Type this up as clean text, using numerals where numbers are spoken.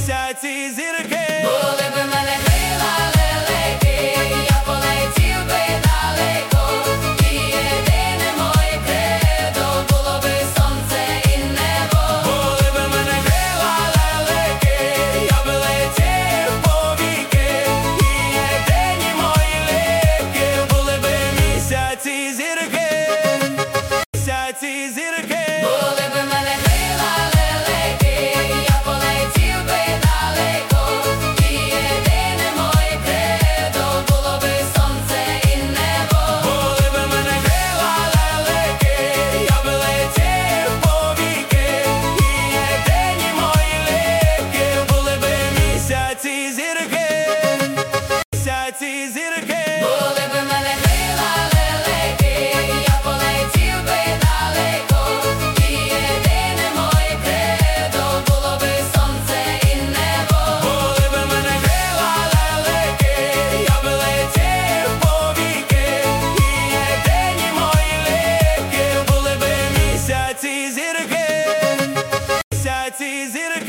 місяці зірки. Були б мене крила лелеки, я полетів би далеко, і єдине моє кредо було би сонце і небо. Були б мене крила лелеки, я би летів повіки, і єдині мої ліки були б місяці зірки. Місяці зірки. Були б мене крила лелеки, я полетів би далеко, і єдине моє кредо було би сонце і небо. Були б мене крила лелеки, я би летів повіки, і єдині мої ліки були б місяці зірки. Місяці зірки. Були б мене крила лелеки, я полетів би далеко, і єдине моє кредо було би сонце і небо. Були б мене крила лелеки, я би летів повіки, і єдині мої ліки були б місяці зірки. Місяці зірки.